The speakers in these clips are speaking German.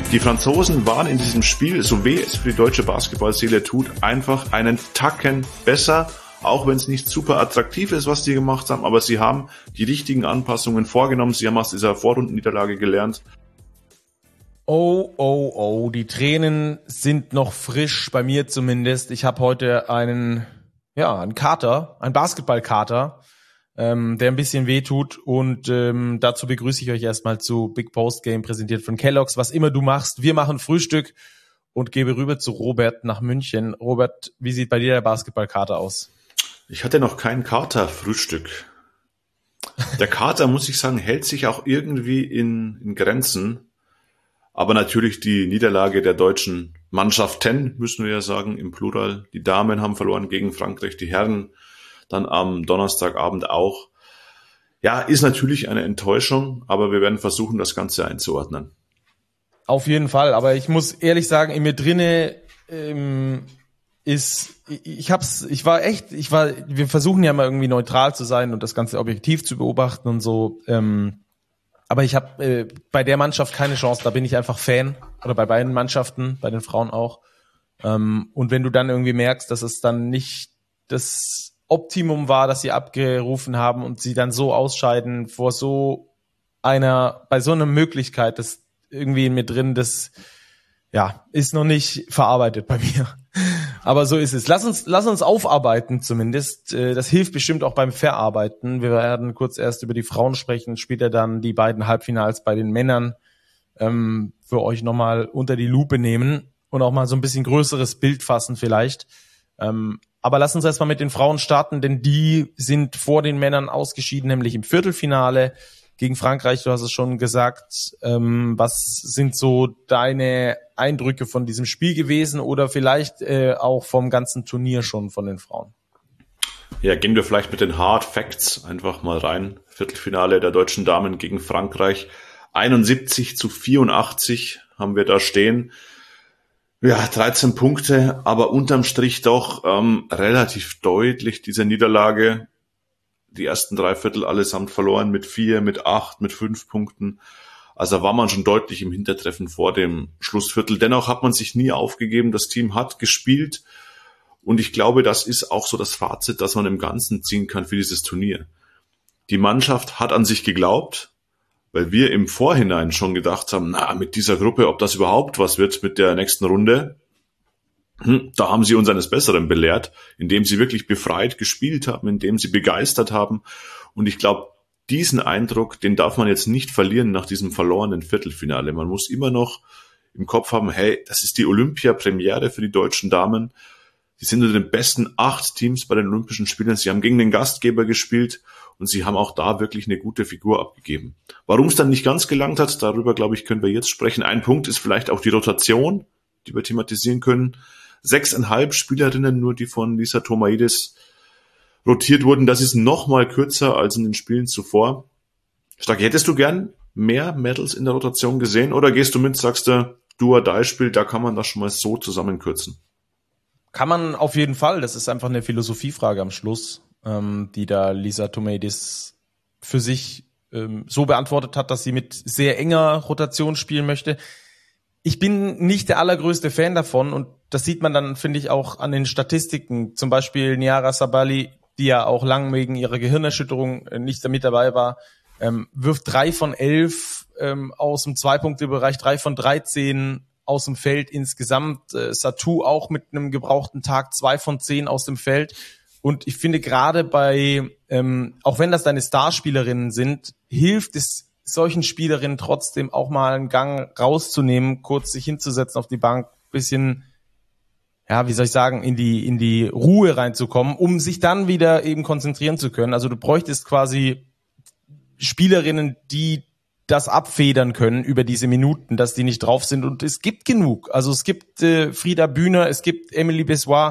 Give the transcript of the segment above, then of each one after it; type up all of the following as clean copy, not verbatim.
Die Franzosen waren in diesem Spiel, so weh es für die deutsche Basketballseele tut, einfach einen Tacken besser, auch wenn es nicht super attraktiv ist, was die gemacht haben, aber sie haben die richtigen Anpassungen vorgenommen, sie haben aus dieser Vorrundenniederlage gelernt. Oh, die Tränen sind noch frisch, bei mir zumindest. Ich habe heute einen Kater, einen Basketballkater, der ein bisschen wehtut, und dazu begrüße ich euch erstmal zu Big Post Game, präsentiert von Kellogg's. Was immer du machst, wir machen Frühstück, und gebe rüber zu Robert nach München. Robert, wie sieht bei dir der Basketballkater aus? Ich hatte noch kein Kater-Frühstück. Der Kater, muss ich sagen, hält sich auch irgendwie in Grenzen. Aber natürlich die Niederlage der deutschen Mannschaften, müssen wir ja sagen, im Plural. Die Damen haben verloren gegen Frankreich, die Herren dann am Donnerstagabend auch. Ja, ist natürlich eine Enttäuschung, aber wir werden versuchen, das Ganze einzuordnen. Auf jeden Fall, aber ich muss ehrlich sagen, in mir drinne wir versuchen ja mal irgendwie neutral zu sein und das Ganze objektiv zu beobachten und so, aber ich habe bei der Mannschaft keine Chance, da bin ich einfach Fan, oder bei beiden Mannschaften, bei den Frauen auch, und wenn du dann irgendwie merkst, dass es dann nicht das Optimum war, das sie abgerufen haben, und sie dann so ausscheiden bei so einer Möglichkeit, das irgendwie in mir drin, das ist noch nicht verarbeitet bei mir. Aber so ist es. Lass uns aufarbeiten zumindest. Das hilft bestimmt auch beim Verarbeiten. Wir werden kurz erst über die Frauen sprechen, später dann die beiden Halbfinals bei den Männern für euch nochmal unter die Lupe nehmen und auch mal so ein bisschen größeres Bild fassen vielleicht. Aber lass uns erstmal mit den Frauen starten, denn die sind vor den Männern ausgeschieden, nämlich im Viertelfinale gegen Frankreich. Du hast es schon gesagt. Was sind so deine Eindrücke von diesem Spiel gewesen oder vielleicht auch vom ganzen Turnier schon von den Frauen? Ja, gehen wir vielleicht mit den Hard Facts einfach mal rein. Viertelfinale der deutschen Damen gegen Frankreich. 71-84 haben wir da stehen. Ja, 13 Punkte, aber unterm Strich doch relativ deutlich diese Niederlage. Die ersten 3 Viertel allesamt verloren mit 4, mit 8, mit 5 Punkten. Also war man schon deutlich im Hintertreffen vor dem Schlussviertel. Dennoch hat man sich nie aufgegeben. Das Team hat gespielt. Und ich glaube, das ist auch so das Fazit, das man im Ganzen ziehen kann für dieses Turnier. Die Mannschaft hat an sich geglaubt, weil wir im Vorhinein schon gedacht haben, mit dieser Gruppe, ob das überhaupt was wird mit der nächsten Runde. Da haben sie uns eines Besseren belehrt, indem sie wirklich befreit gespielt haben, indem sie begeistert haben. Und ich glaube, diesen Eindruck, den darf man jetzt nicht verlieren nach diesem verlorenen Viertelfinale. Man muss immer noch im Kopf haben, hey, das ist die Olympia-Premiere für die deutschen Damen. Sie sind unter den besten 8 Teams bei den Olympischen Spielen. Sie haben gegen den Gastgeber gespielt und sie haben auch da wirklich eine gute Figur abgegeben. Warum es dann nicht ganz gelangt hat, darüber, glaube ich, können wir jetzt sprechen. Ein Punkt ist vielleicht auch die Rotation, die wir thematisieren können. 6,5 Spielerinnen nur, die von Lisa Thomaidis rotiert wurden. Das ist noch mal kürzer als in den Spielen zuvor. Stacki, hättest du gern mehr Medals in der Rotation gesehen oder gehst du mit, sagst du, Do-or-Die-Spiel, da kann man das schon mal so zusammenkürzen? Kann man auf jeden Fall. Das ist einfach eine Philosophiefrage am Schluss, die da Lisa Thomaidis für sich so beantwortet hat, dass sie mit sehr enger Rotation spielen möchte. Ich bin nicht der allergrößte Fan davon, und das sieht man dann, finde ich, auch an den Statistiken. Zum Beispiel Niara Sabali, die ja auch lang wegen ihrer Gehirnerschütterung nicht damit dabei war, wirft 3 von 11 aus dem 2-Punkte-Bereich, 3 von 13 aus dem Feld insgesamt. Satou auch mit einem gebrauchten Tag, 2 von 10 aus dem Feld. Und ich finde gerade bei, auch wenn das deine Starspielerinnen sind, hilft es solchen Spielerinnen trotzdem auch mal einen Gang rauszunehmen, kurz sich hinzusetzen auf die Bank, bisschen, in die Ruhe reinzukommen, um sich dann wieder eben konzentrieren zu können. Also du bräuchtest quasi Spielerinnen, die das abfedern können über diese Minuten, dass die nicht drauf sind, und es gibt genug. Also es gibt Frieda Bühner, es gibt Emily Bessoir,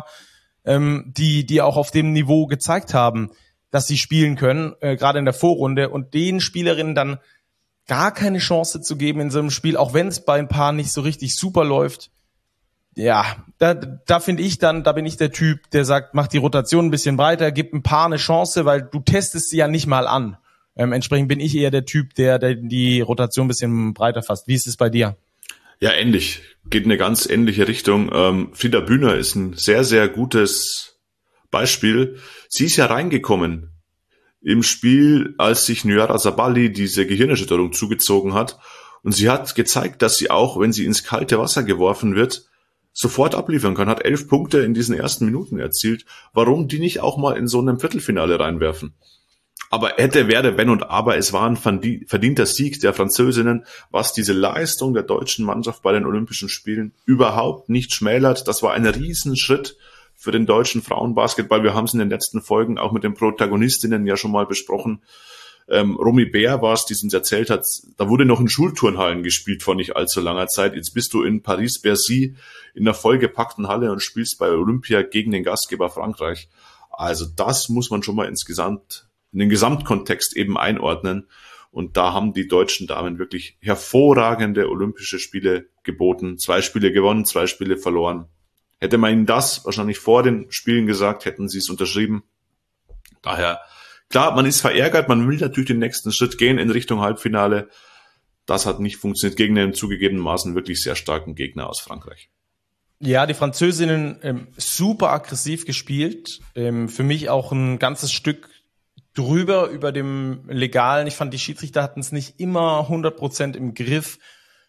die auch auf dem Niveau gezeigt haben, dass sie spielen können, gerade in der Vorrunde, und den Spielerinnen dann gar keine Chance zu geben in so einem Spiel, auch wenn es bei ein paar nicht so richtig super läuft. Ja, da bin ich der Typ, der sagt, mach die Rotation ein bisschen breiter, gib ein paar eine Chance, weil du testest sie ja nicht mal an. Entsprechend bin ich eher der Typ, der die Rotation ein bisschen breiter fasst. Wie ist es bei dir? Ja, ähnlich. Geht in eine ganz ähnliche Richtung. Frida Bühner ist ein sehr, sehr gutes Beispiel. Sie ist ja reingekommen im Spiel, als sich Nyara Sabali diese Gehirnerschütterung zugezogen hat. Und sie hat gezeigt, dass sie auch, wenn sie ins kalte Wasser geworfen wird, sofort abliefern kann. Hat 11 Punkte in diesen ersten Minuten erzielt. Warum die nicht auch mal in so einem Viertelfinale reinwerfen? Aber hätte, wäre, wenn und aber, es war ein verdienter Sieg der Französinnen, was diese Leistung der deutschen Mannschaft bei den Olympischen Spielen überhaupt nicht schmälert. Das war ein Riesenschritt für den deutschen Frauenbasketball. Wir haben es in den letzten Folgen auch mit den Protagonistinnen ja schon mal besprochen. Romy Bär war es, die es uns erzählt hat, da wurde noch in Schulturnhallen gespielt vor nicht allzu langer Zeit. Jetzt bist du in Paris-Bercy in einer vollgepackten Halle und spielst bei Olympia gegen den Gastgeber Frankreich. Also das muss man schon mal in den Gesamtkontext eben einordnen. Und da haben die deutschen Damen wirklich hervorragende Olympische Spiele geboten. 2 Spiele gewonnen, 2 Spiele verloren. Hätte man ihnen das wahrscheinlich vor den Spielen gesagt, hätten sie es unterschrieben. Daher, klar, man ist verärgert, man will natürlich den nächsten Schritt gehen in Richtung Halbfinale. Das hat nicht funktioniert gegen einen zugegebenermaßen wirklich sehr starken Gegner aus Frankreich. Ja, die Französinnen super aggressiv gespielt. Für mich auch ein ganzes Stück drüber über dem Legalen. Ich fand, die Schiedsrichter hatten es nicht immer 100% im Griff.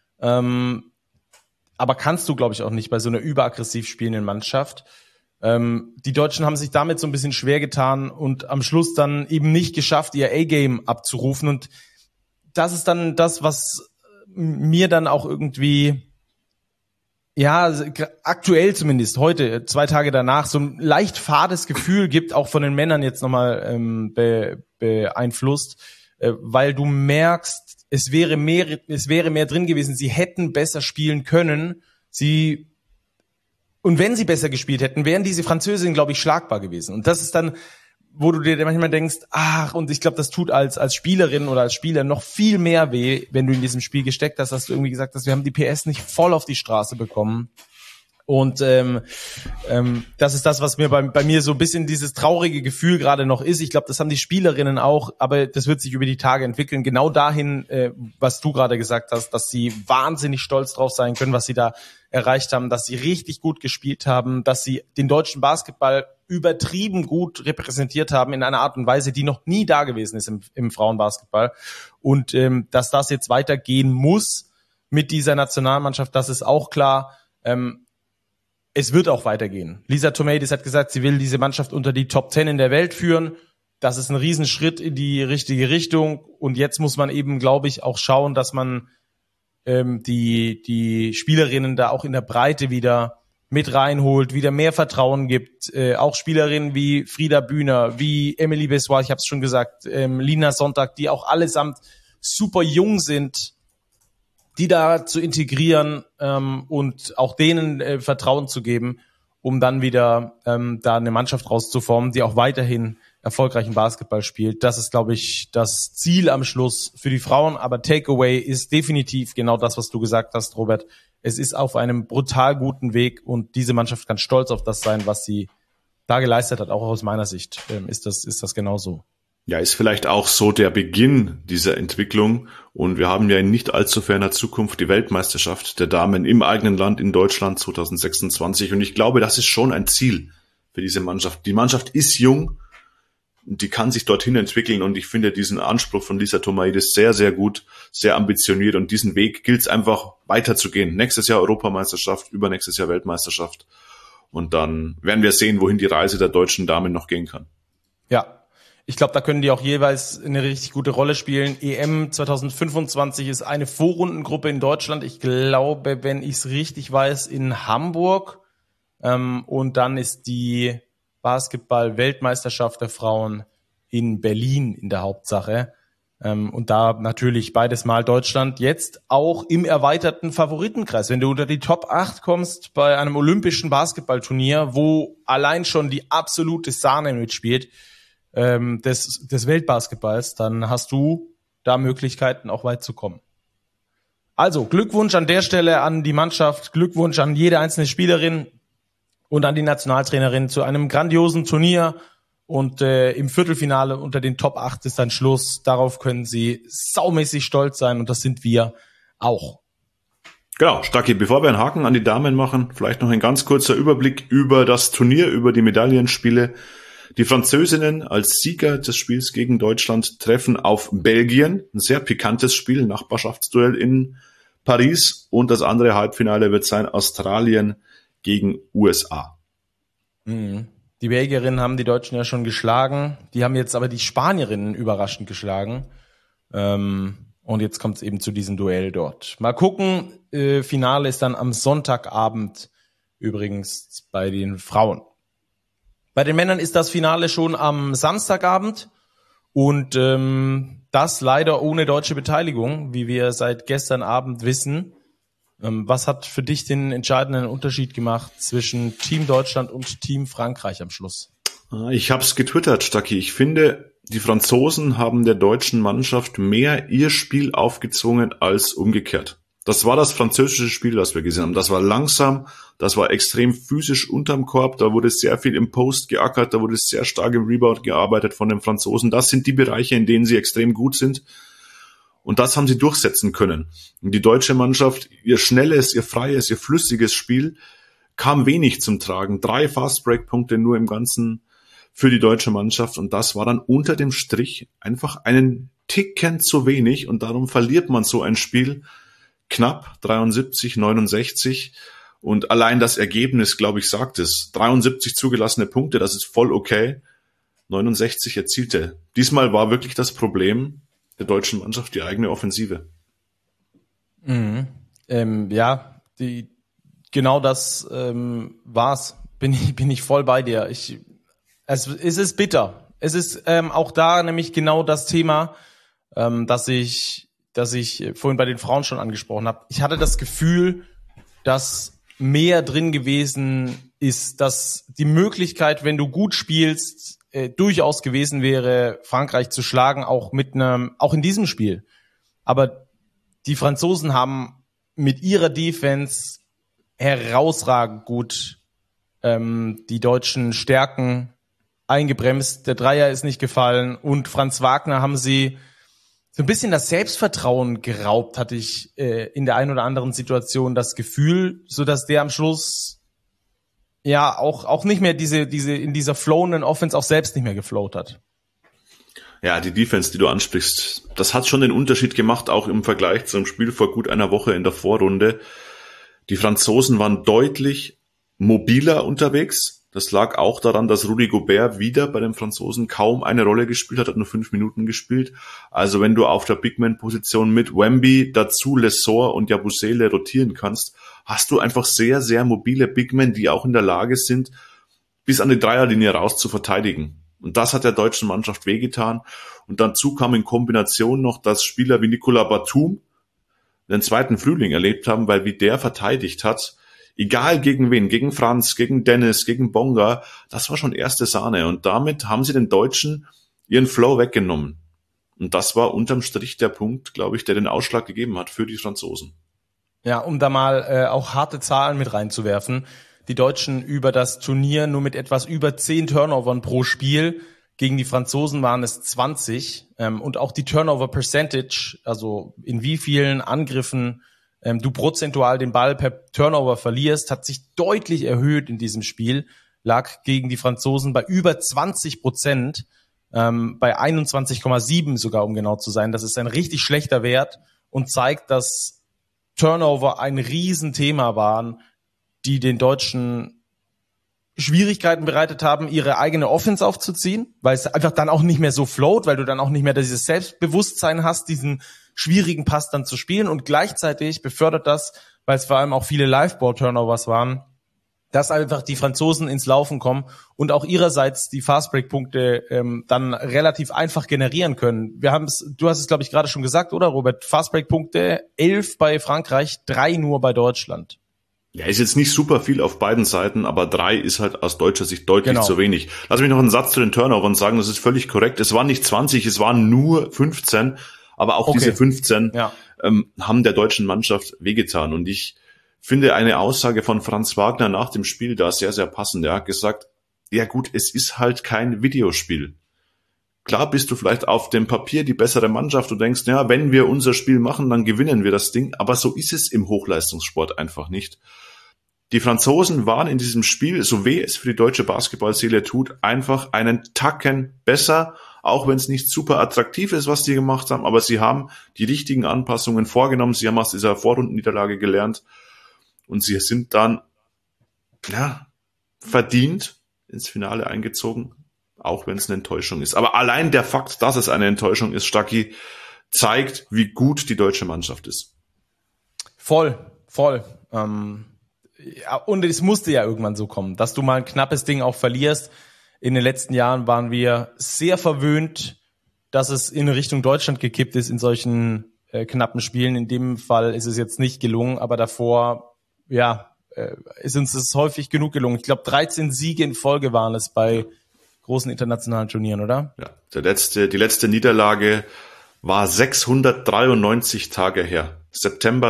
Aber kannst du, glaube ich, auch nicht bei so einer überaggressiv spielenden Mannschaft. Die Deutschen haben sich damit so ein bisschen schwer getan und am Schluss dann eben nicht geschafft, ihr A-Game abzurufen. Und das ist dann das, was mir dann auch irgendwie, ja, aktuell zumindest, heute, 2 Tage danach, so ein leicht fades Gefühl gibt, auch von den Männern jetzt nochmal beeinflusst, weil du merkst, es wäre mehr drin gewesen, sie hätten besser spielen können, und wenn sie besser gespielt hätten, wären diese Französinnen, glaube ich, schlagbar gewesen. Und das ist dann, wo du dir manchmal denkst, und ich glaube, das tut als Spielerin oder als Spieler noch viel mehr weh, wenn du in diesem Spiel gesteckt hast, dass du irgendwie gesagt hast, wir haben die PS nicht voll auf die Straße bekommen. Und das ist das, was mir bei mir so ein bisschen dieses traurige Gefühl gerade noch ist. Ich glaube, das haben die Spielerinnen auch, aber das wird sich über die Tage entwickeln. Genau dahin, was du gerade gesagt hast, dass sie wahnsinnig stolz drauf sein können, was sie da erreicht haben, dass sie richtig gut gespielt haben, dass sie den deutschen Basketball übertrieben gut repräsentiert haben in einer Art und Weise, die noch nie da gewesen ist im Frauenbasketball. Und dass das jetzt weitergehen muss mit dieser Nationalmannschaft, das ist auch klar. Es wird auch weitergehen. Lisa Tomaitis hat gesagt, sie will diese Mannschaft unter die Top 10 in der Welt führen. Das ist ein Riesenschritt in die richtige Richtung. Und jetzt muss man eben, glaube ich, auch schauen, dass man die Spielerinnen da auch in der Breite wieder mit reinholt, wieder mehr Vertrauen gibt. Auch Spielerinnen wie Frida Bühner, wie Emily Bessoir, ich habe es schon gesagt, Lina Sonntag, die auch allesamt super jung sind, die da zu integrieren und auch denen Vertrauen zu geben, um dann wieder da eine Mannschaft rauszuformen, die auch weiterhin erfolgreichen Basketball spielt. Das ist, glaube ich, das Ziel am Schluss für die Frauen. Aber Takeaway ist definitiv genau das, was du gesagt hast, Robert. Es ist auf einem brutal guten Weg und diese Mannschaft kann stolz auf das sein, was sie da geleistet hat. Auch aus meiner Sicht ist das genauso. Ja, ist vielleicht auch so der Beginn dieser Entwicklung. Und wir haben ja in nicht allzu ferner Zukunft die Weltmeisterschaft der Damen im eigenen Land in Deutschland 2026. Und ich glaube, das ist schon ein Ziel für diese Mannschaft. Die Mannschaft ist jung, die kann sich dorthin entwickeln. Und ich finde diesen Anspruch von Lisa Tomaitis sehr, sehr gut, sehr ambitioniert. Und diesen Weg gilt es einfach weiterzugehen. Nächstes Jahr Europameisterschaft, übernächstes Jahr Weltmeisterschaft. Und dann werden wir sehen, wohin die Reise der deutschen Damen noch gehen kann. Ja. Ich glaube, da können die auch jeweils eine richtig gute Rolle spielen. EM 2025 ist eine Vorrundengruppe in Deutschland. Ich glaube, wenn ich es richtig weiß, in Hamburg. Und dann ist die Basketball-Weltmeisterschaft der Frauen in Berlin in der Hauptsache. Und da natürlich beides Mal Deutschland jetzt auch im erweiterten Favoritenkreis. Wenn du unter die Top 8 kommst bei einem olympischen Basketballturnier, wo allein schon die absolute Sahne mitspielt, des Weltbasketballs, dann hast du da Möglichkeiten, auch weit zu kommen. Also Glückwunsch an der Stelle an die Mannschaft, Glückwunsch an jede einzelne Spielerin und an die Nationaltrainerin zu einem grandiosen Turnier. Und im Viertelfinale unter den Top 8 ist dann Schluss. Darauf können sie saumäßig stolz sein und das sind wir auch. Genau, Stacki, bevor wir einen Haken an die Damen machen, vielleicht noch ein ganz kurzer Überblick über das Turnier, über die Medaillenspiele. Die Französinnen als Sieger des Spiels gegen Deutschland treffen auf Belgien. Ein sehr pikantes Spiel, Nachbarschaftsduell in Paris. Und das andere Halbfinale wird sein Australien gegen USA. Die Belgierinnen haben die Deutschen ja schon geschlagen. Die haben jetzt aber die Spanierinnen überraschend geschlagen. Und jetzt kommt es eben zu diesem Duell dort. Mal gucken, Finale ist dann am Sonntagabend übrigens bei den Frauen. Bei den Männern ist das Finale schon am Samstagabend und das leider ohne deutsche Beteiligung, wie wir seit gestern Abend wissen. Was hat für dich den entscheidenden Unterschied gemacht zwischen Team Deutschland und Team Frankreich am Schluss? Ich habe es getwittert, Stacki. Ich finde, die Franzosen haben der deutschen Mannschaft mehr ihr Spiel aufgezwungen als umgekehrt. Das war das französische Spiel, das wir gesehen haben. Das war langsam, das war extrem physisch unterm Korb, da wurde sehr viel im Post geackert, da wurde sehr stark im Rebound gearbeitet von den Franzosen. Das sind die Bereiche, in denen sie extrem gut sind. Und das haben sie durchsetzen können. Und die deutsche Mannschaft, ihr schnelles, ihr freies, ihr flüssiges Spiel kam wenig zum Tragen. 3 Fast-Break-Punkte nur im Ganzen für die deutsche Mannschaft. Und das war dann unter dem Strich einfach einen Ticken zu wenig. Und darum verliert man so ein Spiel knapp, 73-69. Und allein das Ergebnis, glaube ich, sagt es. 73 zugelassene Punkte, das ist voll okay. 69 erzielte. Diesmal war wirklich das Problem der deutschen Mannschaft die eigene Offensive. Genau das war's. Bin ich voll bei dir. Es ist bitter. Es ist auch da nämlich genau das Thema, dass ich vorhin bei den Frauen schon angesprochen habe. Ich hatte das Gefühl, dass mehr drin gewesen ist, dass die Möglichkeit, wenn du gut spielst, durchaus gewesen wäre, Frankreich zu schlagen, auch in diesem Spiel. Aber die Franzosen haben mit ihrer Defense herausragend gut die deutschen Stärken eingebremst. Der Dreier ist nicht gefallen und Franz Wagner haben sie so ein bisschen das Selbstvertrauen geraubt, hatte ich in der einen oder anderen Situation das Gefühl, so dass der am Schluss ja auch nicht mehr diese in dieser flowenden Offense auch selbst nicht mehr geflowt hat. Ja, die Defense, die du ansprichst, das hat schon den Unterschied gemacht, auch im Vergleich zum Spiel vor gut einer Woche in der Vorrunde. Die Franzosen waren deutlich mobiler unterwegs. Das lag auch daran, dass Rudy Gobert wieder bei den Franzosen kaum eine Rolle gespielt hat nur 5 Minuten gespielt. Also wenn du auf der Bigman-Position mit Wemby, dazu Lesor und Yabusele rotieren kannst, hast du einfach sehr, sehr mobile Bigmen, die auch in der Lage sind, bis an die Dreierlinie raus zu verteidigen. Und das hat der deutschen Mannschaft wehgetan. Und dazu kam in Kombination noch, dass Spieler wie Nicolas Batum den zweiten Frühling erlebt haben, weil wie der verteidigt hat, egal gegen wen, gegen Franz, gegen Dennis, gegen Bonga, das war schon erste Sahne. Und damit haben sie den Deutschen ihren Flow weggenommen. Und das war unterm Strich der Punkt, glaube ich, der den Ausschlag gegeben hat für die Franzosen. Ja, um da mal auch harte Zahlen mit reinzuwerfen. Die Deutschen über das Turnier nur mit etwas über 10 Turnovern pro Spiel. Gegen die Franzosen waren es 20. Und auch die Turnover Percentage, also in wie vielen Angriffen du prozentual den Ball per Turnover verlierst, hat sich deutlich erhöht in diesem Spiel. Lag gegen die Franzosen bei über 20%, bei 21,7 sogar, um genau zu sein. Das ist ein richtig schlechter Wert und zeigt, dass Turnover ein Riesenthema waren, die den Deutschen Schwierigkeiten bereitet haben, ihre eigene Offense aufzuziehen, weil es einfach dann auch nicht mehr so float, weil du dann auch nicht mehr dieses Selbstbewusstsein hast, diesen schwierigen Pass dann zu spielen. Und gleichzeitig befördert das, weil es vor allem auch viele Live-Ball-Turnovers waren, dass einfach die Franzosen ins Laufen kommen und auch ihrerseits die Fastbreak-Punkte dann relativ einfach generieren können. Du hast es, glaube ich, gerade schon gesagt, oder Robert? Fastbreak-Punkte 11 bei Frankreich, 3 nur bei Deutschland. Ja, ist jetzt nicht super viel auf beiden Seiten, aber 3 ist halt aus deutscher Sicht deutlich zu wenig. Lass mich noch einen Satz zu den Turnovern sagen, das ist völlig korrekt. Es waren nicht 20, es waren nur 15, aber auch diese 15 haben der deutschen Mannschaft wehgetan. Und ich finde eine Aussage von Franz Wagner nach dem Spiel da sehr, sehr passend. Er hat gesagt, ja gut, es ist halt kein Videospiel. Klar bist du vielleicht auf dem Papier die bessere Mannschaft. Du denkst, ja, wenn wir unser Spiel machen, dann gewinnen wir das Ding. Aber so ist es im Hochleistungssport einfach nicht. Die Franzosen waren in diesem Spiel, so weh es für die deutsche Basketballseele tut, einfach einen Tacken besser, auch wenn es nicht super attraktiv ist, was die gemacht haben. Aber sie haben die richtigen Anpassungen vorgenommen. Sie haben aus dieser Vorrundenniederlage gelernt. Und sie sind dann, verdient ins Finale eingezogen. Auch wenn es eine Enttäuschung ist. Aber allein der Fakt, dass es eine Enttäuschung ist, Stacki, zeigt, wie gut die deutsche Mannschaft ist. Voll. Und es musste ja irgendwann so kommen, dass du mal ein knappes Ding auch verlierst. In den letzten Jahren waren wir sehr verwöhnt, dass es in Richtung Deutschland gekippt ist in solchen knappen Spielen. In dem Fall ist es jetzt nicht gelungen, aber davor, ist uns das häufig genug gelungen. Ich glaube, 13 Siege in Folge waren es bei großen internationalen Turnieren, oder? Ja, die letzte Niederlage war 693 Tage her. September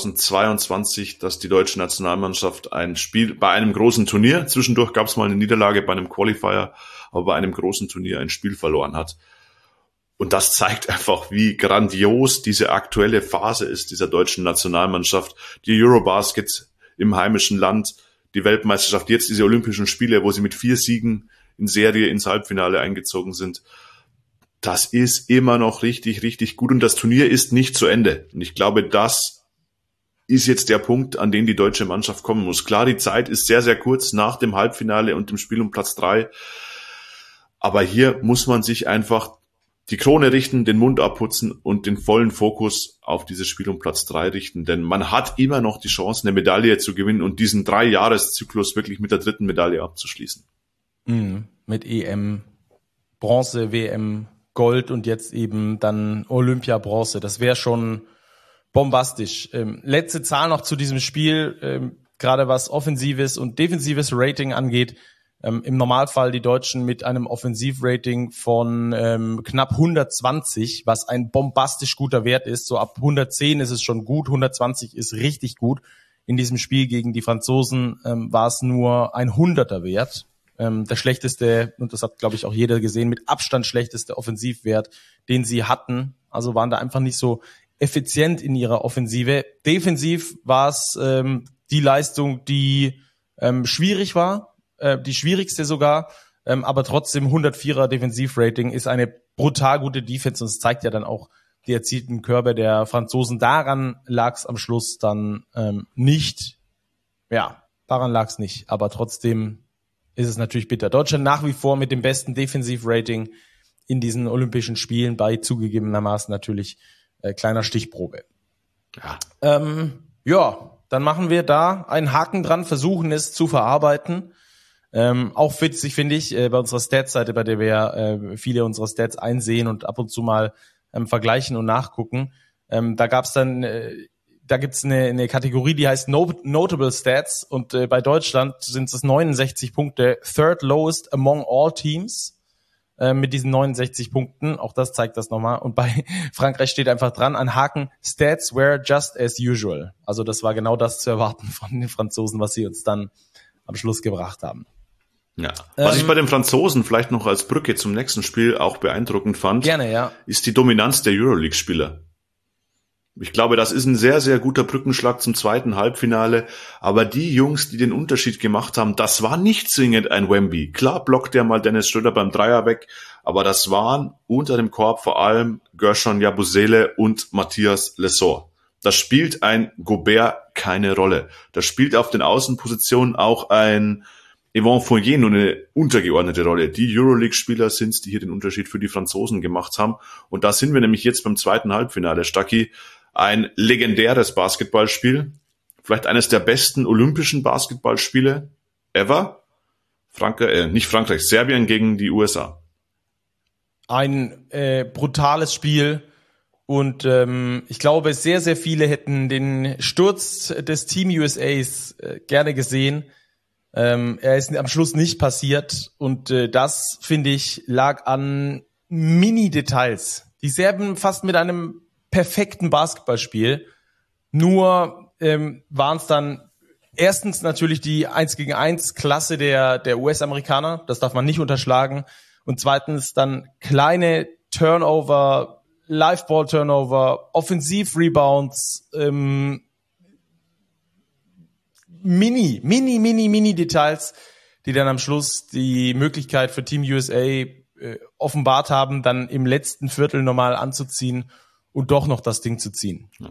2022, dass die deutsche Nationalmannschaft ein Spiel bei einem großen Turnier, zwischendurch gab es mal eine Niederlage bei einem Qualifier, aber bei einem großen Turnier ein Spiel verloren hat. Und das zeigt einfach, wie grandios diese aktuelle Phase ist dieser deutschen Nationalmannschaft. Die Eurobasket im heimischen Land, die Weltmeisterschaft, jetzt diese Olympischen Spiele, wo sie mit 4 Siegen in Serie ins Halbfinale eingezogen sind. Das ist immer noch richtig, richtig gut und das Turnier ist nicht zu Ende. Und ich glaube, das ist jetzt der Punkt, an den die deutsche Mannschaft kommen muss. Klar, die Zeit ist sehr, sehr kurz nach dem Halbfinale und dem Spiel um Platz 3. Aber hier muss man sich einfach die Krone richten, den Mund abputzen und den vollen Fokus auf dieses Spiel um Platz 3 richten. Denn man hat immer noch die Chance, eine Medaille zu gewinnen und diesen 3-Jahres-Zyklus wirklich mit der 3. Medaille abzuschließen. Mit EM, Bronze, WM, Gold und jetzt eben dann Olympia Bronze. Das wäre schon bombastisch. Letzte Zahl noch zu diesem Spiel, gerade was offensives und defensives Rating angeht. Im Normalfall die Deutschen mit einem Offensivrating von knapp 120, was ein bombastisch guter Wert ist. So ab 110 ist es schon gut, 120 ist richtig gut. In diesem Spiel gegen die Franzosen war es nur ein 100er Wert. Der schlechteste, und das hat, glaube ich, auch jeder gesehen, mit Abstand schlechteste Offensivwert, den sie hatten. Also waren da einfach nicht so effizient in ihrer Offensive. Defensiv war es die Leistung, die schwierig war, die schwierigste sogar, aber trotzdem 104er Defensivrating ist eine brutal gute Defense und es zeigt ja dann auch die erzielten Körbe der Franzosen. Daran lag es am Schluss dann nicht. Ja, daran lag es nicht, aber trotzdem ist es natürlich bitter. Deutschland nach wie vor mit dem besten Defensivrating in diesen Olympischen Spielen bei zugegebenermaßen natürlich kleiner Stichprobe. Dann machen wir da einen Haken dran, versuchen es zu verarbeiten. Auch witzig finde ich bei unserer Stats-Seite, bei der wir viele unserer Stats einsehen und ab und zu mal vergleichen und nachgucken. Da gibt's eine Kategorie, die heißt Notable Stats und bei Deutschland sind es 69 Punkte, third lowest among all teams mit diesen 69 Punkten. Auch das zeigt das nochmal. Und bei Frankreich steht einfach dran, ein Haken, Stats were just as usual. Also das war genau das zu erwarten von den Franzosen, was sie uns dann am Schluss gebracht haben. Ja. Was ich bei den Franzosen vielleicht noch als Brücke zum nächsten Spiel auch beeindruckend fand, ist die Dominanz der Euroleague-Spieler. Ich glaube, das ist ein sehr, sehr guter Brückenschlag zum zweiten Halbfinale. Aber die Jungs, die den Unterschied gemacht haben, das war nicht zwingend ein Wemby. Klar blockt der mal Dennis Schröder beim Dreier weg, aber das waren unter dem Korb vor allem Gershon Yabusele und Matthias Lesor. Da spielt ein Gobert keine Rolle. Da spielt auf den Außenpositionen auch ein Evan Fournier nur eine untergeordnete Rolle. Die Euroleague-Spieler sind's, die hier den Unterschied für die Franzosen gemacht haben. Und da sind wir nämlich jetzt beim zweiten Halbfinale, Stacki. Ein legendäres Basketballspiel, vielleicht eines der besten olympischen Basketballspiele ever. Serbien gegen die USA. Ein brutales Spiel und ich glaube, sehr, sehr viele hätten den Sturz des Team USAs gerne gesehen. Er ist am Schluss nicht passiert und das, finde ich, lag an Mini-Details. Die Serben fast mit einem perfekten Basketballspiel. Nur waren es dann erstens natürlich die 1-gegen-1 Klasse der US-Amerikaner. Das darf man nicht unterschlagen. und zweitens dann kleine Turnover, Live-Ball-Turnover, Offensiv-Rebounds, mini Details, die dann am Schluss die Möglichkeit für Team USA offenbart haben, dann im letzten Viertel normal anzuziehen und doch noch das Ding zu ziehen. Ja.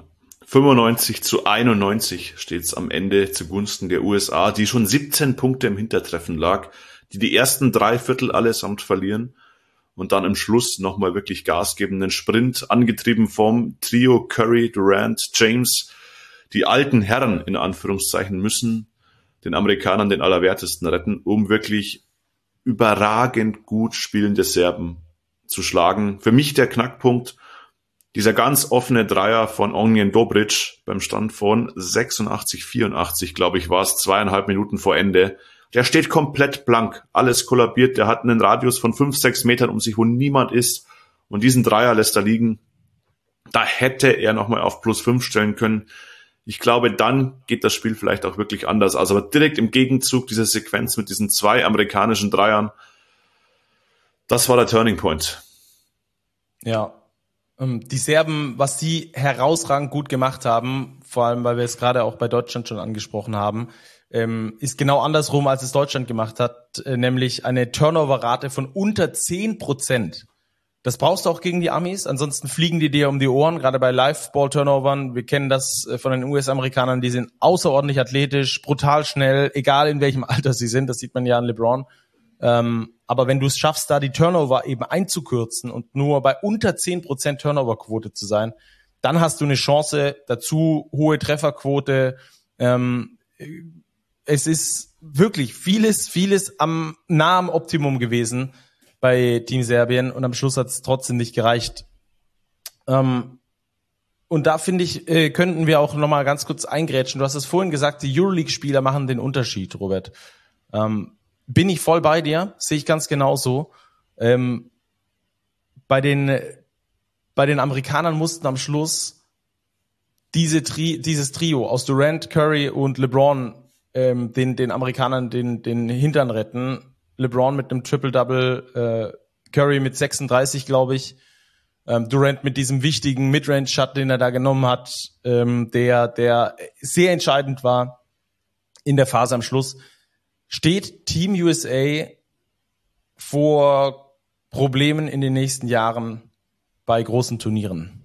95-91 steht es am Ende zugunsten der USA, die schon 17 Punkte im Hintertreffen lag, die ersten 3 Viertel allesamt verlieren und dann im Schluss nochmal wirklich gasgebenden Sprint, angetrieben vom Trio Curry, Durant, James. Die alten Herren, in Anführungszeichen, müssen den Amerikanern den Allerwertesten retten, um wirklich überragend gut spielende Serben zu schlagen. Für mich der Knackpunkt, dieser ganz offene Dreier von Ognjen Dobric beim Stand von 86-84, glaube ich, war es, 2,5 Minuten vor Ende. Der steht komplett blank, alles kollabiert, der hat einen Radius von 5-6 Metern um sich, wo niemand ist. Und diesen Dreier lässt er liegen. Da hätte er nochmal auf +5 stellen können. Ich glaube, dann geht das Spiel vielleicht auch wirklich anders. Also aber direkt im Gegenzug diese Sequenz mit diesen 2 amerikanischen Dreiern, das war der Turning Point. Ja, die Serben, was sie herausragend gut gemacht haben, vor allem, weil wir es gerade auch bei Deutschland schon angesprochen haben, ist genau andersrum, als es Deutschland gemacht hat, nämlich eine Turnover-Rate von unter 10%. Das brauchst du auch gegen die Amis, ansonsten fliegen die dir um die Ohren, gerade bei Live-Ball-Turnovern. Wir kennen das von den US-Amerikanern, die sind außerordentlich athletisch, brutal schnell, egal in welchem Alter sie sind, das sieht man ja an LeBron. Aber wenn du es schaffst, da die Turnover eben einzukürzen und nur bei unter 10% Turnover-Quote zu sein, dann hast du eine Chance, dazu hohe Trefferquote. Es ist wirklich vieles nah am Optimum gewesen bei Team Serbien und am Schluss hat es trotzdem nicht gereicht. Und da finde ich, könnten wir auch nochmal ganz kurz eingrätschen. Du hast es vorhin gesagt, die Euroleague-Spieler machen den Unterschied, Robert. Bin ich voll bei dir, sehe ich ganz genauso. Bei den Amerikanern mussten am Schluss dieses Trio aus Durant, Curry und LeBron den Amerikanern den Hintern retten. LeBron mit einem Triple-Double, Curry mit 36, glaube ich. Durant mit diesem wichtigen Midrange-Shot, den er da genommen hat, der sehr entscheidend war in der Phase am Schluss. Steht Team USA vor Problemen in den nächsten Jahren bei großen Turnieren?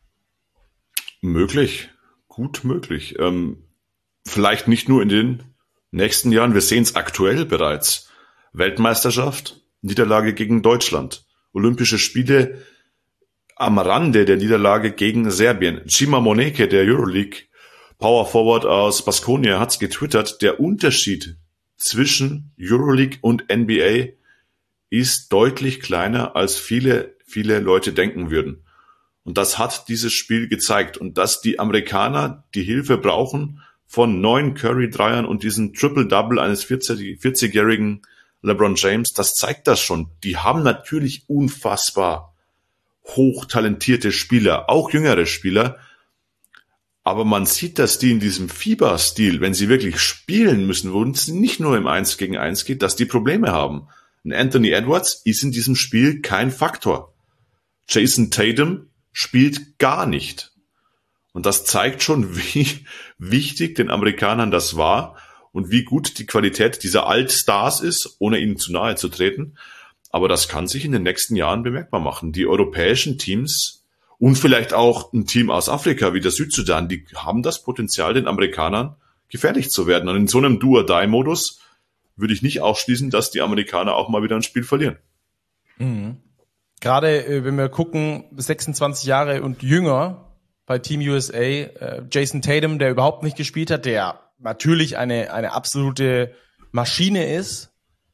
Möglich, gut möglich. Vielleicht nicht nur in den nächsten Jahren, wir sehen es aktuell bereits. Weltmeisterschaft, Niederlage gegen Deutschland. Olympische Spiele am Rande der Niederlage gegen Serbien. Cima Moneke, der Euroleague Power Forward aus Baskonia, hat's getwittert, der Unterschied zwischen Euroleague und NBA ist deutlich kleiner, als viele Leute denken würden. Und das hat dieses Spiel gezeigt. Und dass die Amerikaner die Hilfe brauchen von 9 Curry-Dreiern und diesen Triple-Double eines 40-jährigen LeBron James, das zeigt das schon. Die haben natürlich unfassbar hochtalentierte Spieler, auch jüngere Spieler. Aber man sieht, dass die in diesem Fieber-Stil, wenn sie wirklich spielen müssen, wo es nicht nur im 1 gegen 1 geht, dass die Probleme haben. Und Anthony Edwards ist in diesem Spiel kein Faktor. Jason Tatum spielt gar nicht. Und das zeigt schon, wie wichtig den Amerikanern das war und wie gut die Qualität dieser Altstars ist, ohne ihnen zu nahe zu treten. Aber das kann sich in den nächsten Jahren bemerkbar machen. Die europäischen Teams und vielleicht auch ein Team aus Afrika wie der Südsudan, die haben das Potenzial, den Amerikanern gefährlich zu werden. Und in so einem Do-or-Die-Modus würde ich nicht ausschließen, dass die Amerikaner auch mal wieder ein Spiel verlieren. Mhm. Gerade wenn wir gucken, 26 Jahre und jünger bei Team USA, Jason Tatum, der überhaupt nicht gespielt hat, der natürlich eine absolute Maschine ist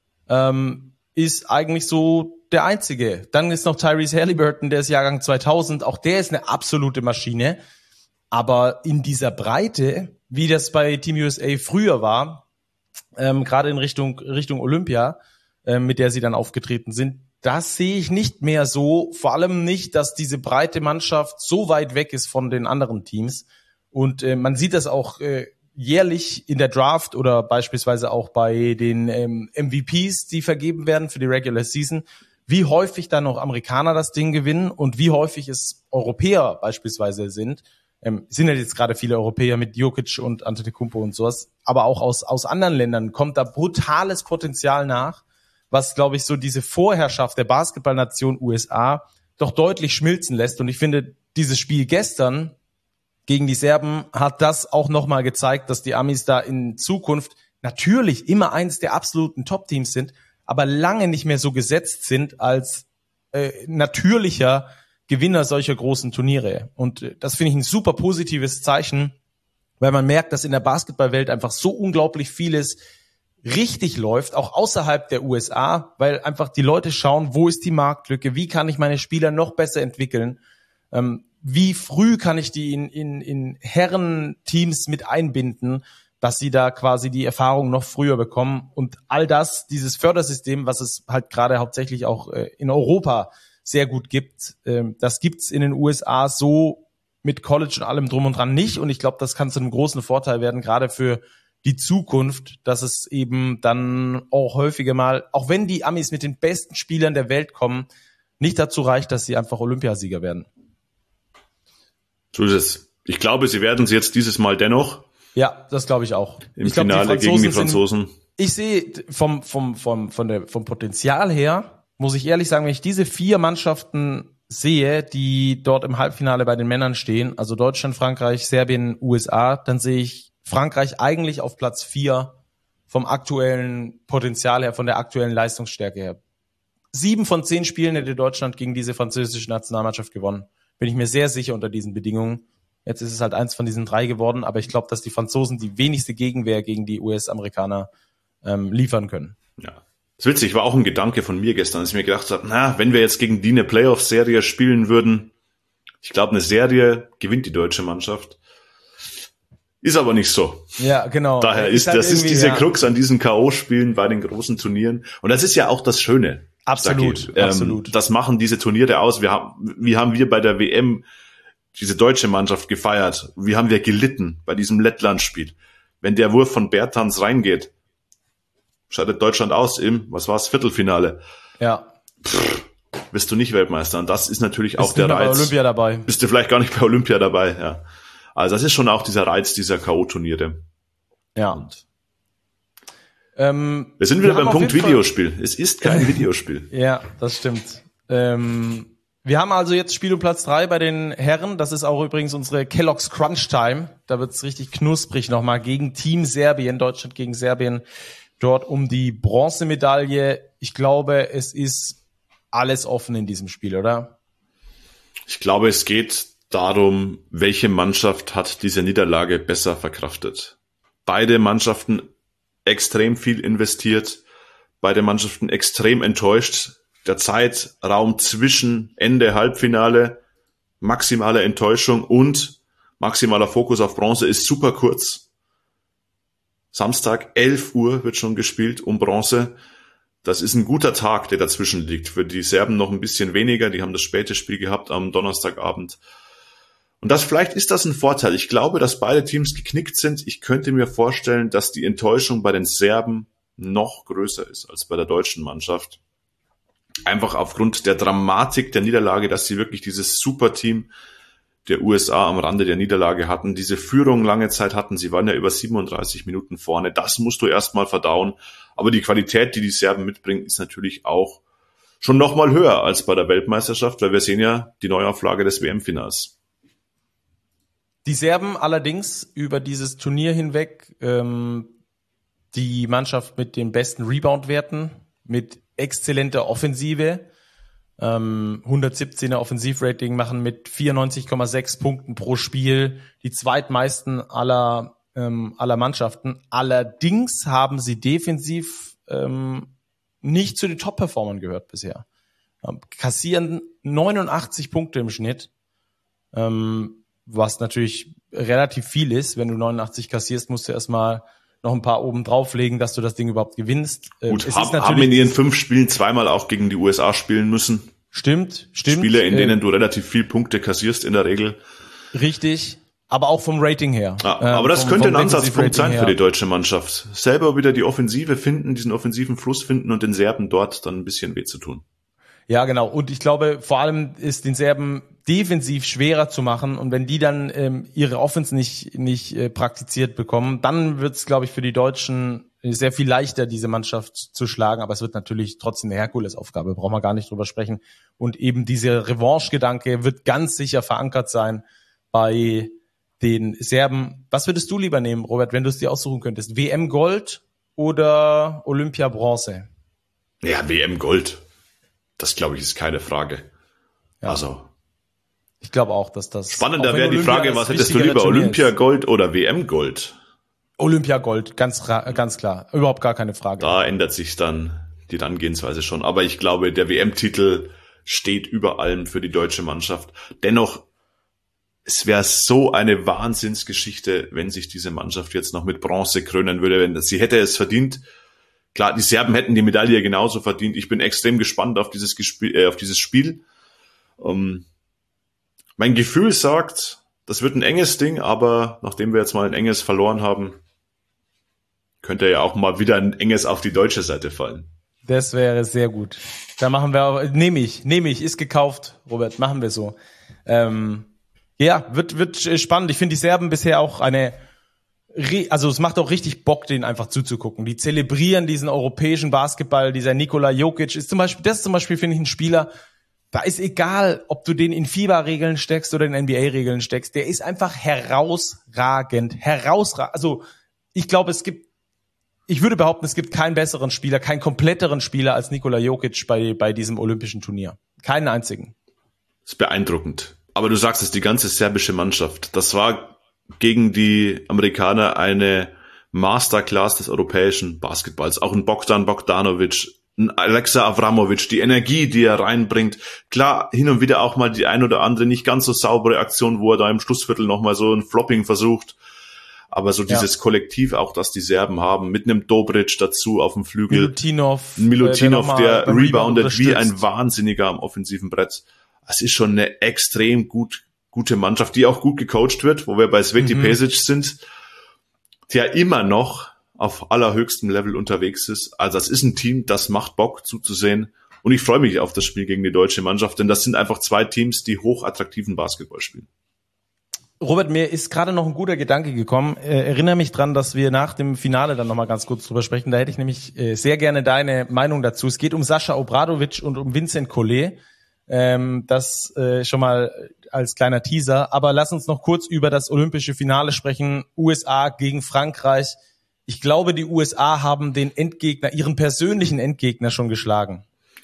eigentlich so der Einzige. Dann ist noch Tyrese Haliburton, der ist Jahrgang 2000, auch der ist eine absolute Maschine. Aber in dieser Breite, wie das bei Team USA früher war, gerade in Richtung Olympia, mit der sie dann aufgetreten sind, das sehe ich nicht mehr so. Vor allem nicht, dass diese breite Mannschaft so weit weg ist von den anderen Teams. Und man sieht das auch jährlich in der Draft oder beispielsweise auch bei den MVPs, die vergeben werden für die Regular Season. wie häufig dann noch Amerikaner das Ding gewinnen und wie häufig es Europäer beispielsweise sind. Sind ja jetzt gerade viele Europäer mit Jokic und Antetokounmpo und sowas, aber auch aus anderen Ländern kommt da brutales Potenzial nach, was, glaube ich, so diese Vorherrschaft der Basketballnation USA doch deutlich schmilzen lässt. Und ich finde, dieses Spiel gestern gegen die Serben hat das auch nochmal gezeigt, dass die Amis da in Zukunft natürlich immer eins der absoluten Top-Teams sind, aber lange nicht mehr so gesetzt sind als natürlicher Gewinner solcher großen Turniere. Und das finde ich ein super positives Zeichen, weil man merkt, dass in der Basketballwelt einfach so unglaublich vieles richtig läuft, auch außerhalb der USA, weil einfach die Leute schauen, wo ist die Marktlücke, wie kann ich meine Spieler noch besser entwickeln, wie früh kann ich die in Herrenteams mit einbinden, dass sie da quasi die Erfahrung noch früher bekommen. Und all das, dieses Fördersystem, was es halt gerade hauptsächlich auch in Europa sehr gut gibt, das gibt's in den USA so mit College und allem drum und dran nicht. Und ich glaube, das kann zu einem großen Vorteil werden, gerade für die Zukunft, dass es eben dann auch häufiger mal, auch wenn die Amis mit den besten Spielern der Welt kommen, nicht dazu reicht, dass sie einfach Olympiasieger werden. So ist es. Ich glaube, sie werden es jetzt dieses Mal dennoch. Ja, das glaube ich auch. Im Finale gegen die Franzosen. Ich sehe vom Potenzial her, muss ich ehrlich sagen, wenn ich diese 4 Mannschaften sehe, die dort im Halbfinale bei den Männern stehen, also Deutschland, Frankreich, Serbien, USA, dann sehe ich Frankreich eigentlich auf Platz 4 vom aktuellen Potenzial her, von der aktuellen Leistungsstärke her. 7 von 10 Spielen hätte Deutschland gegen diese französische Nationalmannschaft gewonnen. Bin ich mir sehr sicher unter diesen Bedingungen. Jetzt ist es halt 1 von diesen 3 geworden, aber ich glaube, dass die Franzosen die wenigste Gegenwehr gegen die US-Amerikaner liefern können. Ja. Das ist witzig, war auch ein Gedanke von mir gestern, dass ich mir gedacht habe, wenn wir jetzt gegen die eine Playoff-Serie spielen würden, ich glaube, eine Serie gewinnt die deutsche Mannschaft. Ist aber nicht so. Ja, genau. Daher ist halt diese Krux an diesen K.O.-Spielen bei den großen Turnieren. Und das ist ja auch das Schöne. Absolut, absolut. Das machen diese Turniere aus. Wie haben wir bei der WM diese deutsche Mannschaft gefeiert? Wie haben wir gelitten bei diesem Lettland-Spiel? Wenn der Wurf von Bertans reingeht, scheidet Deutschland aus was war's, Viertelfinale. Ja. Bist du nicht Weltmeister. Und das ist natürlich auch der Reiz. Bei Olympia dabei. Bist du vielleicht gar nicht bei Olympia dabei, ja. Also das ist schon auch dieser Reiz dieser K.O.-Turniere. Ja. Und wir sind wieder beim Punkt Videospiel. Es ist kein Videospiel. Ja, das stimmt. Wir haben also jetzt Spiel um Platz 3 bei den Herren. Das ist auch übrigens unsere Kellogg's Crunch Time. Da wird's richtig knusprig nochmal gegen Team Serbien, Deutschland gegen Serbien. Dort um die Bronzemedaille. Ich glaube, es ist alles offen in diesem Spiel, oder? Ich glaube, es geht darum, welche Mannschaft hat diese Niederlage besser verkraftet. Beide Mannschaften extrem viel investiert, beide Mannschaften extrem enttäuscht. Der Zeitraum zwischen Ende Halbfinale, maximale Enttäuschung und maximaler Fokus auf Bronze ist super kurz. Samstag, 11 Uhr wird schon gespielt um Bronze. Das ist ein guter Tag, der dazwischen liegt. Für die Serben noch ein bisschen weniger. Die haben das späte Spiel gehabt am Donnerstagabend. Und vielleicht ist das ein Vorteil. Ich glaube, dass beide Teams geknickt sind. Ich könnte mir vorstellen, dass die Enttäuschung bei den Serben noch größer ist als bei der deutschen Mannschaft. Einfach aufgrund der Dramatik der Niederlage, dass sie wirklich dieses Superteam der USA am Rande der Niederlage hatten, diese Führung lange Zeit hatten. Sie waren ja über 37 Minuten vorne. Das musst du erstmal verdauen. Aber die Qualität, die die Serben mitbringen, ist natürlich auch schon nochmal höher als bei der Weltmeisterschaft, weil wir sehen ja die Neuauflage des WM-Finals. Die Serben allerdings über dieses Turnier hinweg die Mannschaft mit den besten Rebound-Werten, mit exzellenter Offensive, 117er Offensivrating, machen mit 94,6 Punkten pro Spiel die zweitmeisten aller Mannschaften. Allerdings haben sie defensiv nicht zu den Top-Performern gehört bisher. Kassieren 89 Punkte im Schnitt, was natürlich relativ viel ist. Wenn du 89 kassierst, musst du erstmal noch ein paar oben drauflegen, dass du das Ding überhaupt gewinnst. Gut, haben in ihren 5 Spielen zweimal auch gegen die USA spielen müssen. Stimmt. Spiele, in denen du relativ viel Punkte kassierst in der Regel. Richtig, aber auch vom Rating her. Ja, aber das könnte ein Ansatzpunkt sein für die deutsche Mannschaft. Selber wieder die Offensive finden, diesen offensiven Fluss finden und den Serben dort dann ein bisschen weh zu tun. Ja, genau. Und ich glaube, vor allem ist den Serben defensiv schwerer zu machen. Und wenn die dann ihre Offense nicht praktiziert bekommen, dann wird es, glaube ich, für die Deutschen sehr viel leichter, diese Mannschaft zu schlagen. Aber es wird natürlich trotzdem eine Herkulesaufgabe, brauchen wir gar nicht drüber sprechen. Und eben dieser Revanche-Gedanke wird ganz sicher verankert sein bei den Serben. Was würdest du lieber nehmen, Robert, wenn du es dir aussuchen könntest? WM Gold oder Olympia Bronze? Ja, WM Gold. Das, glaube ich, ist keine Frage. Ja. Also. Ich glaube auch, dass das... Spannender wäre die Frage, was hättest du lieber, Olympia Gold oder WM Gold? Olympia Gold, ganz klar. Überhaupt gar keine Frage. Da ändert sich dann die Herangehensweise schon. Aber ich glaube, der WM-Titel steht über allem für die deutsche Mannschaft. Dennoch, es wäre so eine Wahnsinnsgeschichte, wenn sich diese Mannschaft jetzt noch mit Bronze krönen würde. Sie hätte es verdient. Klar, die Serben hätten die Medaille genauso verdient. Ich bin extrem gespannt auf dieses Spiel. Mein Gefühl sagt, das wird ein enges Ding, aber nachdem wir jetzt mal ein enges verloren haben, könnte ja auch mal wieder ein enges auf die deutsche Seite fallen. Das wäre sehr gut. Da machen wir, nehme ich, ist gekauft, Robert, machen wir so. Ja, wird spannend. Ich finde die Serben bisher auch also es macht auch richtig Bock, denen einfach zuzugucken. Die zelebrieren diesen europäischen Basketball. Dieser Nikola Jokic ist zum Beispiel, finde ich, ein Spieler, da ist egal, ob du den in FIBA-Regeln steckst oder in NBA-Regeln steckst, der ist einfach herausragend. Also ich glaube, ich würde behaupten, es gibt keinen besseren Spieler, keinen kompletteren Spieler als Nikola Jokic bei diesem olympischen Turnier. Keinen einzigen. Das ist beeindruckend. Aber du sagst es, die ganze serbische Mannschaft, das war gegen die Amerikaner eine Masterclass des europäischen Basketballs. Auch ein Bogdan Bogdanovic, ein Alexa Avramovic, die Energie, die er reinbringt. Klar, hin und wieder auch mal die ein oder andere nicht ganz so saubere Aktion, wo er da im Schlussviertel nochmal so ein Flopping versucht. Aber so dieses Kollektiv auch, das die Serben haben, mit einem Dobric dazu auf dem Flügel. Milutinov, der reboundet wie ein Wahnsinniger am offensiven Brett. Es ist schon eine extrem gute Mannschaft, die auch gut gecoacht wird, wo wir bei Sveti Pesic sind, der immer noch auf allerhöchstem Level unterwegs ist. Also es ist ein Team, das macht Bock zuzusehen. Und ich freue mich auf das Spiel gegen die deutsche Mannschaft, denn das sind einfach zwei Teams, die hochattraktiven Basketball spielen. Robert, mir ist gerade noch ein guter Gedanke gekommen. Erinnere mich dran, dass wir nach dem Finale dann nochmal ganz kurz drüber sprechen. Da hätte ich nämlich sehr gerne deine Meinung dazu. Es geht um Sascha Obradovic und um Vincent Collet. Das schon mal als kleiner Teaser. Aber lass uns noch kurz über das olympische Finale sprechen. USA gegen Frankreich. Ich glaube, die USA haben den Endgegner, ihren persönlichen Endgegner schon geschlagen.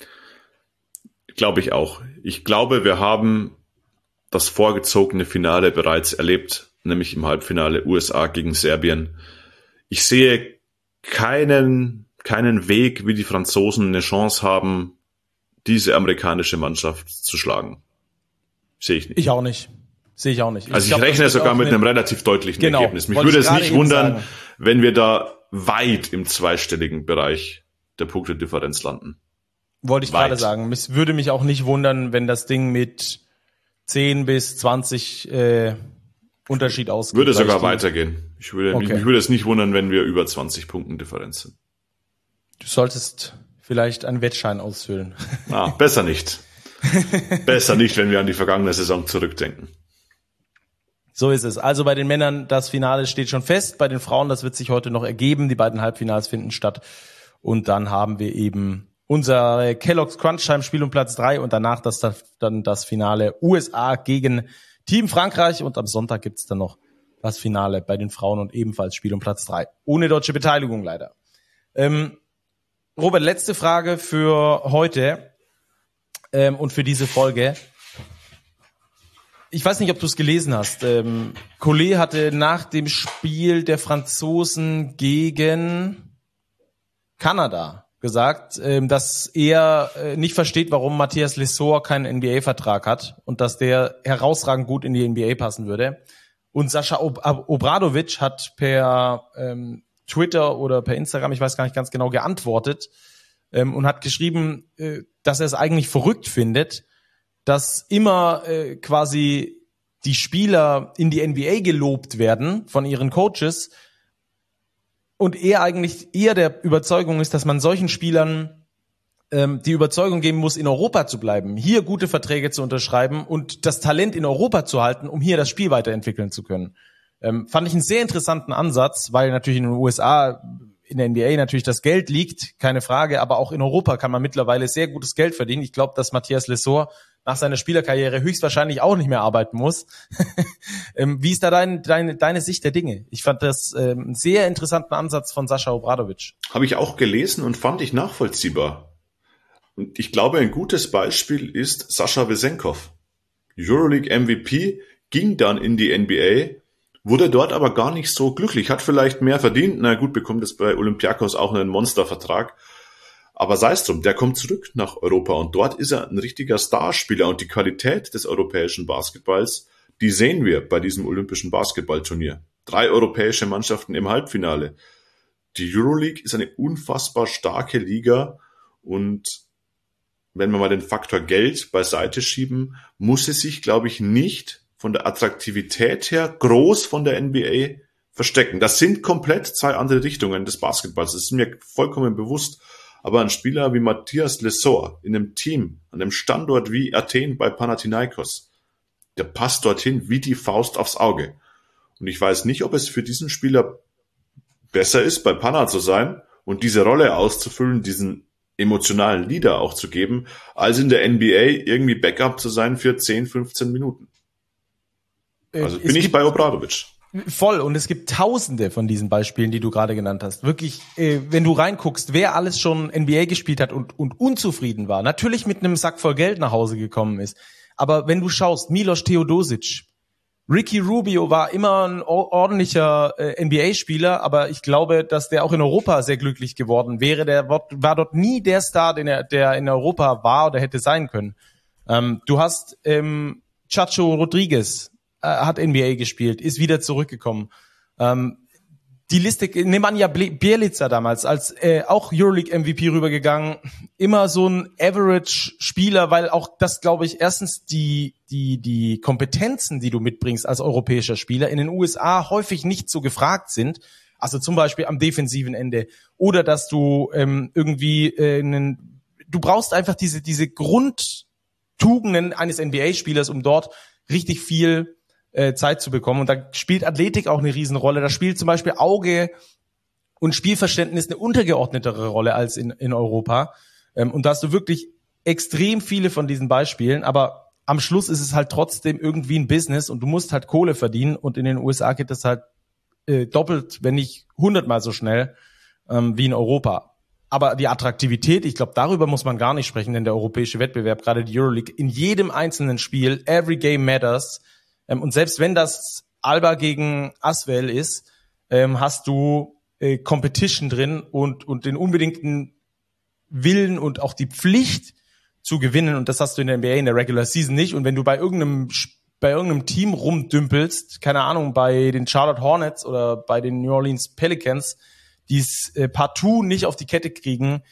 Glaube ich auch. Ich glaube, wir haben das vorgezogene Finale bereits erlebt, nämlich im Halbfinale USA gegen Serbien. Ich sehe keinen Weg, wie die Franzosen eine Chance haben, diese amerikanische Mannschaft zu schlagen. Sehe ich nicht. Ich auch nicht. Sehe ich auch nicht. Also ich rechne sogar mit einem relativ deutlichen Ergebnis. Mich würde es nicht wundern, wenn wir da weit im zweistelligen Bereich der Punktedifferenz landen. Wollte ich gerade sagen. Es würde mich auch nicht wundern, wenn das Ding mit 10 bis 20 Unterschied ausgeht. Würde sogar weitergehen. Mich würde es nicht wundern, wenn wir über 20 Punkten Differenz sind. Du solltest vielleicht einen Wettschein ausfüllen. Besser nicht. Besser nicht, wenn wir an die vergangene Saison zurückdenken. So ist es. Also bei den Männern, das Finale steht schon fest. Bei den Frauen, das wird sich heute noch ergeben. Die beiden Halbfinals finden statt. Und dann haben wir eben unser Kellogg's Crunch Time Spiel um Platz 3 und danach dann das Finale USA gegen Team Frankreich. Und am Sonntag gibt's dann noch das Finale bei den Frauen und ebenfalls Spiel um Platz 3. Ohne deutsche Beteiligung leider. Robert, letzte Frage für heute und für diese Folge. Ich weiß nicht, ob du es gelesen hast. Collet hatte nach dem Spiel der Franzosen gegen Kanada gesagt, dass er nicht versteht, warum Matthias Lesor keinen NBA-Vertrag hat und dass der herausragend gut in die NBA passen würde. Und Sascha Obradovic hat per Twitter oder per Instagram, ich weiß gar nicht ganz genau, geantwortet und hat geschrieben, dass er es eigentlich verrückt findet, dass immer quasi die Spieler in die NBA gelobt werden von ihren Coaches und er eigentlich eher der Überzeugung ist, dass man solchen Spielern die Überzeugung geben muss, in Europa zu bleiben, hier gute Verträge zu unterschreiben und das Talent in Europa zu halten, um hier das Spiel weiterentwickeln zu können. Fand ich einen sehr interessanten Ansatz, weil natürlich in den USA, in der NBA natürlich das Geld liegt, keine Frage, aber auch in Europa kann man mittlerweile sehr gutes Geld verdienen. Ich glaube, dass Matthias Lesor nach seiner Spielerkarriere höchstwahrscheinlich auch nicht mehr arbeiten muss. Wie ist da deine Sicht der Dinge? Ich fand das einen sehr interessanten Ansatz von Sascha Obradovic. Habe ich auch gelesen und fand ich nachvollziehbar. Und ich glaube, ein gutes Beispiel ist Sascha Vesenkov. Euroleague MVP, ging dann in die NBA, wurde dort aber gar nicht so glücklich, hat vielleicht mehr verdient. Na gut, bekommt es bei Olympiakos auch einen Monstervertrag. Aber sei es drum, der kommt zurück nach Europa und dort ist er ein richtiger Starspieler und die Qualität des europäischen Basketballs, die sehen wir bei diesem olympischen Basketballturnier. 3 europäische Mannschaften im Halbfinale. Die Euroleague ist eine unfassbar starke Liga und wenn wir mal den Faktor Geld beiseite schieben, muss es sich, glaube ich, nicht von der Attraktivität her groß von der NBA verstecken. Das sind komplett 2 andere Richtungen des Basketballs. Das ist mir vollkommen bewusst. Aber ein Spieler wie Matthias Lesor in einem Team, an einem Standort wie Athen bei Panathinaikos, der passt dorthin wie die Faust aufs Auge. Und ich weiß nicht, ob es für diesen Spieler besser ist, bei Pana zu sein und diese Rolle auszufüllen, diesen emotionalen Leader auch zu geben, als in der NBA irgendwie Backup zu sein für 10, 15 Minuten. Also bin ich bei Obradovic. Voll, und es gibt tausende von diesen Beispielen, die du gerade genannt hast. Wirklich, wenn du reinguckst, wer alles schon NBA gespielt hat und unzufrieden war, natürlich mit einem Sack voll Geld nach Hause gekommen ist. Aber wenn du schaust, Milos Teodosic, Ricky Rubio war immer ein ordentlicher NBA-Spieler, aber ich glaube, dass der auch in Europa sehr glücklich geworden wäre. Der war dort nie der Star, der in Europa war oder hätte sein können. Du hast Chacho Rodriguez, hat NBA gespielt, ist wieder zurückgekommen. Die Liste, Nemanja Bjelica damals, als auch Euroleague MVP rübergegangen, immer so ein Average-Spieler, weil auch das, glaube ich, erstens die Kompetenzen, die du mitbringst als europäischer Spieler, in den USA häufig nicht so gefragt sind. Also zum Beispiel am defensiven Ende. Oder dass du du brauchst einfach diese Grundtugenden eines NBA-Spielers, um dort richtig viel Zeit zu bekommen. Und da spielt Athletik auch eine Riesenrolle. Da spielt zum Beispiel Auge und Spielverständnis eine untergeordnetere Rolle als in Europa. Und da hast du wirklich extrem viele von diesen Beispielen. Aber am Schluss ist es halt trotzdem irgendwie ein Business und du musst halt Kohle verdienen. Und in den USA geht das halt doppelt, wenn nicht 100-mal so schnell wie in Europa. Aber die Attraktivität, ich glaube, darüber muss man gar nicht sprechen, denn der europäische Wettbewerb, gerade die Euroleague, in jedem einzelnen Spiel, every game matters. Und selbst wenn das Alba gegen Asvel ist, hast du Competition drin und den unbedingten Willen und auch die Pflicht zu gewinnen. Und das hast du in der NBA in der Regular Season nicht. Und wenn du bei irgendeinem Team rumdümpelst, keine Ahnung, bei den Charlotte Hornets oder bei den New Orleans Pelicans, die es partout nicht auf die Kette kriegen,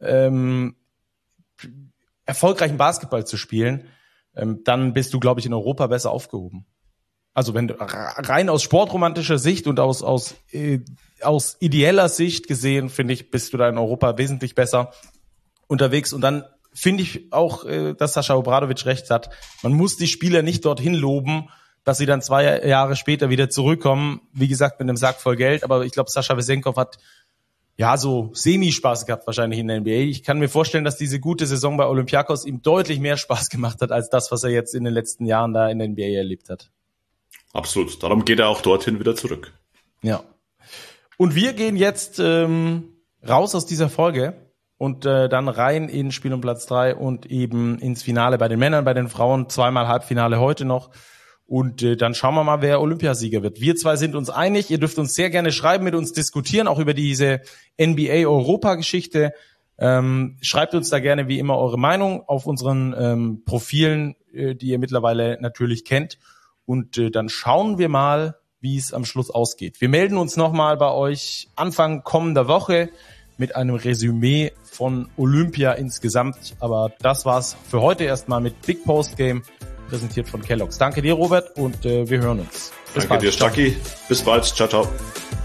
erfolgreichen Basketball zu spielen, dann bist du, glaube ich, in Europa besser aufgehoben. Also wenn du rein aus sportromantischer Sicht und aus ideeller Sicht gesehen, finde ich, bist du da in Europa wesentlich besser unterwegs. Und dann finde ich auch, dass Sascha Obradovic recht hat. Man muss die Spieler nicht dorthin loben, dass sie dann 2 Jahre später wieder zurückkommen. Wie gesagt, mit einem Sack voll Geld. Aber ich glaube, Sascha Vesenkov hat ja so Semi-Spaß gehabt wahrscheinlich in der NBA. Ich kann mir vorstellen, dass diese gute Saison bei Olympiakos ihm deutlich mehr Spaß gemacht hat, als das, was er jetzt in den letzten Jahren da in der NBA erlebt hat. Absolut. Darum geht er auch dorthin wieder zurück. Ja. Und wir gehen jetzt raus aus dieser Folge und dann rein in Spiel um Platz 3 und eben ins Finale bei den Männern, bei den Frauen, 2-mal Halbfinale heute noch. Und dann schauen wir mal, wer Olympiasieger wird. Wir 2 sind uns einig. Ihr dürft uns sehr gerne schreiben, mit uns diskutieren, auch über diese NBA-Europa-Geschichte. Schreibt uns da gerne wie immer eure Meinung auf unseren Profilen, die ihr mittlerweile natürlich kennt. Und dann schauen wir mal, wie es am Schluss ausgeht. Wir melden uns nochmal bei euch Anfang kommender Woche mit einem Resümee von Olympia insgesamt. Aber das war's für heute erstmal mit Big Post Game, präsentiert von Kellogg's. Danke dir, Robert, und wir hören uns. Danke dir, Stacki. Bis bald. Ciao, ciao.